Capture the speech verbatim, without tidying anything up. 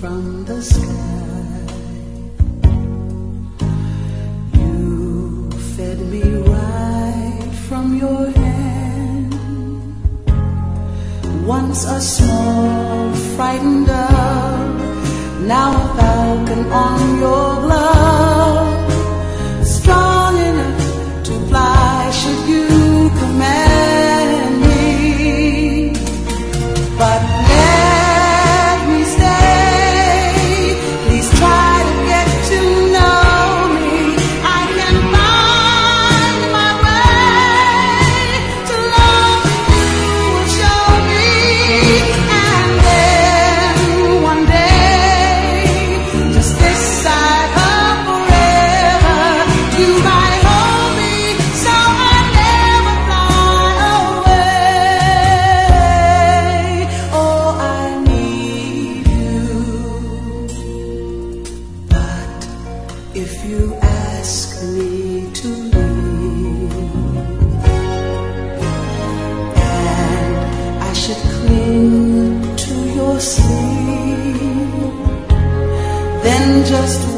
from the sky. You fed me right from your hand. Once a small frightened dove, now a falcon on your glove, strong enough to fly should you command me. But let me stay, please try to get to know me. I can find my way to love you will show me. And then one day, just this side of forever, you might hold me so I never fly away. Oh, I need you. But if you ask me to leave, and I should cling to your sleeve, then just